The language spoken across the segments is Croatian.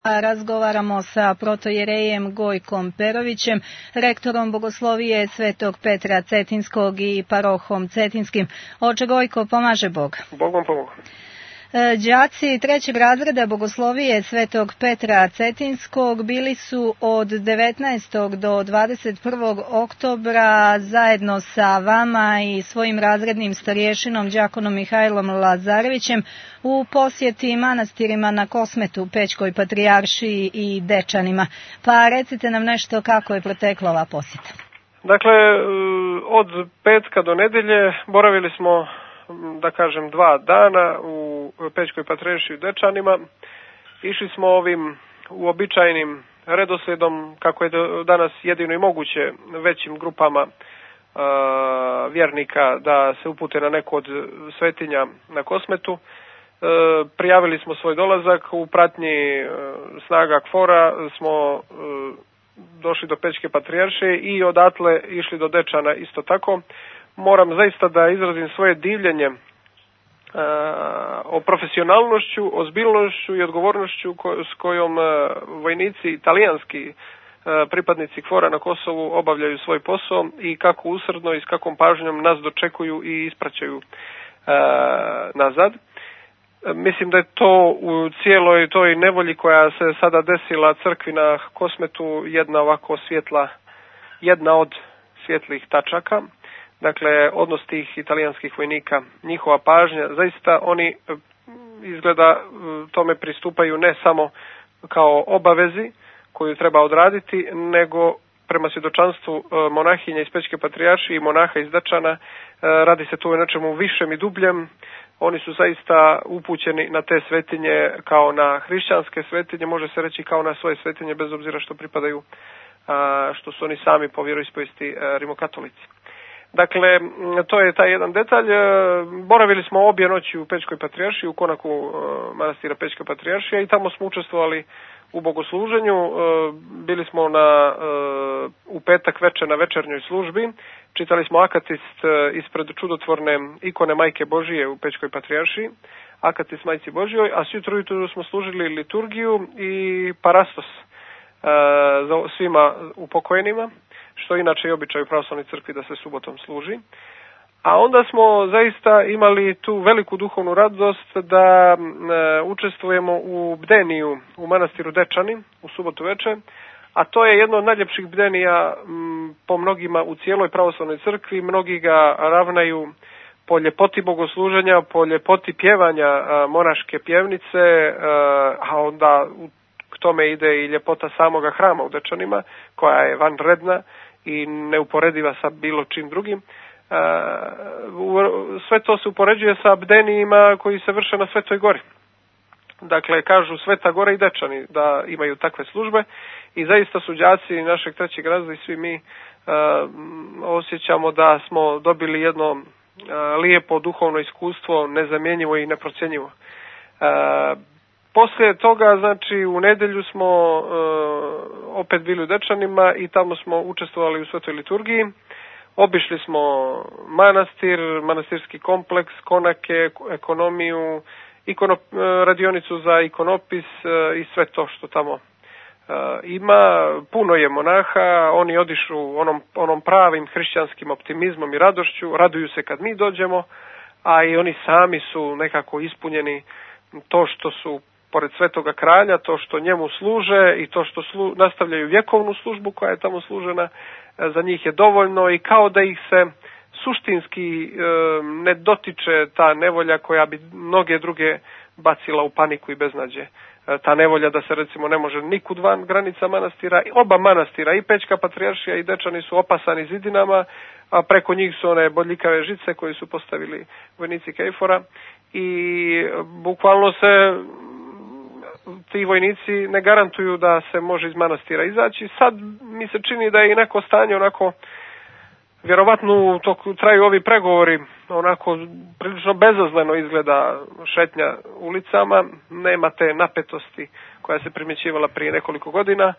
Razgovaramo sa protojerejem Gojkom Perovićem, rektorom Bogoslovije Svetog Petra Cetinskog i parohom Cetinskim. Oče Gojko, pomaže Bog. Bog vam pomogu. Đaci trećeg razreda Bogoslovije Svetog Petra Cetinskog bili su od 19. do 21. oktobra zajedno sa vama i svojim razrednim starješinom đakonom Mihajlom Lazarevićem u posjeti manastirima na Kosmetu, Pećkoj patrijaršiji i Dečanima. Pa recite nam nešto kako je protekla ova posjeta. Dakle, od petka do nedelje boravili smo, da kažem, 2 dana u Pećkoj patrijaršiji i Dečanima. Išli smo ovim uobičajenim redoslijedom, kako je danas jedino i moguće, većim grupama vjernika da se upute na neku od svetinja na Kosmetu. Prijavili smo svoj dolazak, u pratnji snaga KFOR-a smo došli do Pećke patrijaršije i odatle išli do Dečana isto tako. Moram zaista da izrazim svoje divljenje o profesionalnošću, ozbiljnošću i odgovornošću s kojom vojnici italijanski pripadnici KFOR-a na Kosovu obavljaju svoj posao i kako usrdno i s kakvom pažnjom nas dočekuju i ispraćaju nazad. Mislim da je to u cijeloj toj nevolji koja se sada desila crkvi na Kosmetu jedna ovako jedna od svjetlih tačaka. Dakle, odnos tih italijanskih vojnika, njihova pažnja, zaista oni izgleda tome pristupaju ne samo kao obavezi koju treba odraditi, nego prema svjedočanstvu monahinja iz Pećke patrijaršije i monaha iz Dečana, radi se tu o nečemu višem i dubljem. Oni su zaista upućeni na te svetinje kao na hrišćanske svetinje, može se reći kao na svoje svetinje, bez obzira što pripadaju, što su oni sami po vjeroispovijesti rimokatolici. Dakle, to je taj jedan detalj. Boravili smo obje noći u Pećkoj patrijaršiji, u konaku manastira Pećka patrijaršija i tamo smo učestvovali u bogosluženju. Bili smo u petak večer na večernjoj službi. Čitali smo akatist ispred čudotvorne ikone Majke Božije u Pećkoj patrijaršiji, akatist Majci Božjoj, a svi ujutro smo služili liturgiju i parastos za svima upokojenima, što inače je običaj u pravoslavnoj crkvi da se subotom služi. A onda smo zaista imali tu veliku duhovnu radost da učestvujemo u bdeniju u manastiru Dečani u subotu večer, a to je jedno od najljepših bdenija po mnogima u cijeloj pravoslavnoj crkvi. Mnogi ga ravnaju po ljepoti bogosluženja, po ljepoti pjevanja monaške pjevnice, a onda k tome ide i ljepota samoga hrama u Dečanima, koja je vanredna i neuporediva sa bilo čim drugim. Sve to se upoređuje sa bdenijima koji se vrše na Svetoj gori. Dakle, kažu Sveta Gora i Dečani da imaju takve službe i zaista su đaci našeg trećeg razreda i svi mi osjećamo da smo dobili jedno lijepo duhovno iskustvo, nezamjenjivo i neprocjenjivo. Poslije toga, znači, u nedjelju smo opet bili u Dečanima i tamo smo učestvovali u svetoj liturgiji. Obišli smo manastir, manastirski kompleks, konake, ekonomiju, radionicu za ikonopis i sve to što tamo ima. Puno je monaha, oni odišu onom pravim hrišćanskim optimizmom i radošću, raduju se kad mi dođemo, a i oni sami su nekako ispunjeni to što su pored Svetoga kralja, to što njemu služe i to što nastavljaju vjekovnu službu koja je tamo služena, za njih je dovoljno i kao da ih se suštinski ne dotiče ta nevolja koja bi mnoge druge bacila u paniku i beznađe. Ta nevolja da se recimo ne može nikud van granica manastira. Oba manastira, i Pećka patrijaršija i Dečani, su opasani zidinama, a preko njih su one bodljikave žice koje su postavili vojnici KFOR-a i bukvalno se ti vojnici ne garantuju da se može iz manastira izaći. Sad mi se čini da je i neko stanje onako, vjerovatno traju ovi pregovori, onako prilično bezazleno izgleda šetnja ulicama, nema te napetosti koja se primjećivala prije nekoliko godina,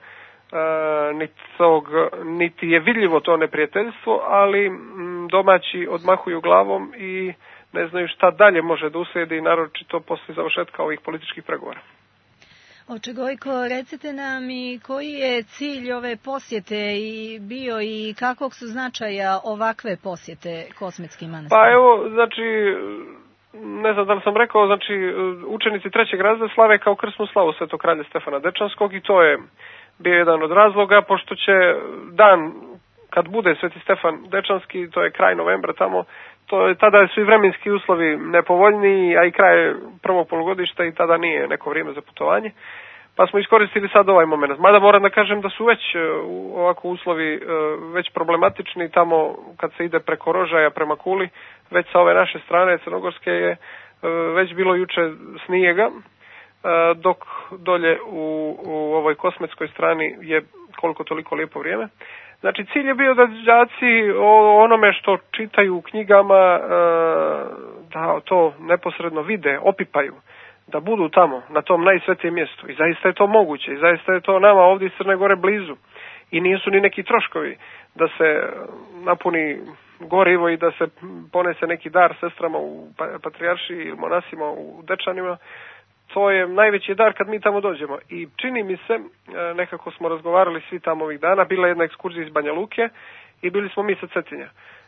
niti je vidljivo to neprijateljstvo, ali domaći odmahuju glavom i ne znaju šta dalje može da uslijedi, naročito poslije završetka ovih političkih pregovora. Oče Gojko, recite nam i koji je cilj ove posjete i bio i kakvog su značaja ovakve posjete Kosmetskim manastirima? Pa evo, znači, ne znam da li sam rekao, znači učenici 3. razreda slave kao krsnu slavu Svetog kralja Stefana Dečanskog i to je bio jedan od razloga, pošto će dan kad bude Sveti Stefan Dečanski, to je kraj novembra tamo, tada su i vremenski uslovi nepovoljniji, a i kraj prvog polugodišta i tada nije neko vrijeme za putovanje. Pa smo iskoristili sad ovaj moment. Mada moram da kažem da su već ovako uslovi već problematični tamo kad se ide preko Rožaja prema Kuli, već sa ove naše strane crnogorske je već bilo juče snijega, dok dolje u ovoj Kosmetskoj strani je koliko toliko lijepo vrijeme. Znači cilj je bio da đaci o onome što čitaju u knjigama da to neposredno vide, opipaju, da budu tamo, na tom najsvetijem mjestu. I zaista je to moguće, i zaista je to nama ovdje iz Crne Gore blizu. I nisu ni neki troškovi da se napuni gorivo i da se ponese neki dar sestrama u patrijaršiji ili monasima u Dečanima. To je najveći dar kad mi tamo dođemo. I čini mi se, nekako smo razgovarali svi tamo ovih dana, bila je jedna ekskurzija iz Banja Luke i bili smo mi sa Cetinja.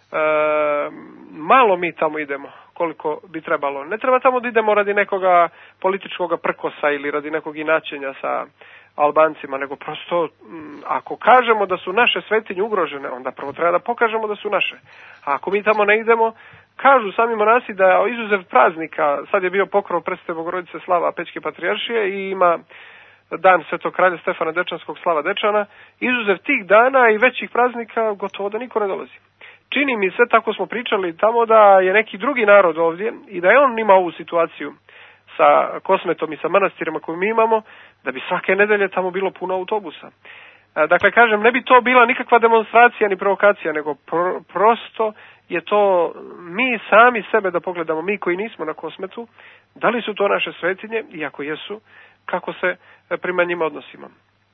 Malo mi tamo idemo koliko bi trebalo. Ne treba tamo da idemo radi nekoga političkog prkosa ili radi nekog inačenja sa Albancima, nego prosto ako kažemo da su naše svetinje ugrožene, onda prvo treba da pokažemo da su naše. A ako mi tamo ne idemo, kažu sami monasi da izuzev praznika, sad je bio pokrov Presvete Bogorodice slava Pećke patrijaršije i ima dan Svetog kralja Stefana Dečanskog slava Dečana, izuzev tih dana i većih praznika gotovo da niko ne dolazi. Čini mi se, tako smo pričali tamo, da je neki drugi narod ovdje i da je on ima ovu situaciju sa Kosmetom i sa manastirima koju mi imamo, da bi svake nedelje tamo bilo puno autobusa. Dakle, kažem, ne bi to bila nikakva demonstracija ni provokacija, nego prosto je to mi sami sebe da pogledamo, mi koji nismo na Kosmetu, da li su to naše svetinje i ako jesu, kako se prema njima odnosimo.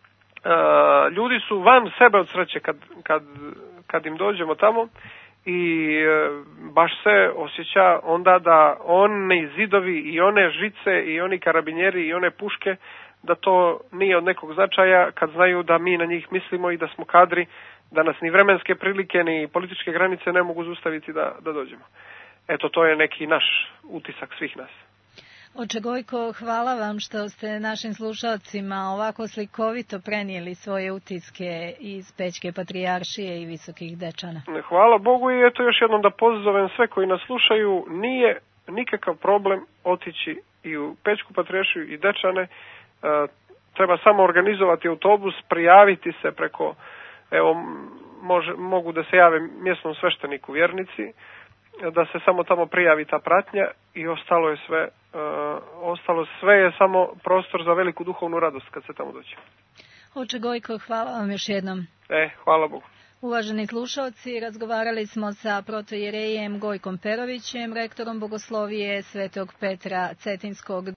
Ljudi su van sebe od sreće kad im dođemo tamo i baš se osjeća onda da oni zidovi i one žice i oni karabinjeri i one puške, da to nije od nekog značaja kad znaju da mi na njih mislimo i da smo kadri, da nas ni vremenske prilike ni političke granice ne mogu zaustaviti da dođemo. Eto, to je neki naš utisak svih nas. Oče Gojko, hvala vam što ste našim slušalcima ovako slikovito prenijeli svoje utiske iz Pećke patrijaršije i Visokih Dečana. Hvala Bogu i eto još jednom da pozovem sve koji nas slušaju, nije nikakav problem otići i u Pećku patrijaršiju i Dečane, treba samo organizovati autobus, prijaviti se preko, evo mogu da se jave mjesnom svešteniku vjernici, da se samo tamo prijavi ta pratnja i ostalo sve je samo prostor za veliku duhovnu radost kad se tamo dođe. Oče Gojko, hvala vam još jednom. Hvala Bogu. Uvaženi slušalci, razgovarali smo sa protojerejem Gojkom Perovićem, rektorom Bogoslovije Svetog Petra Cetinskog.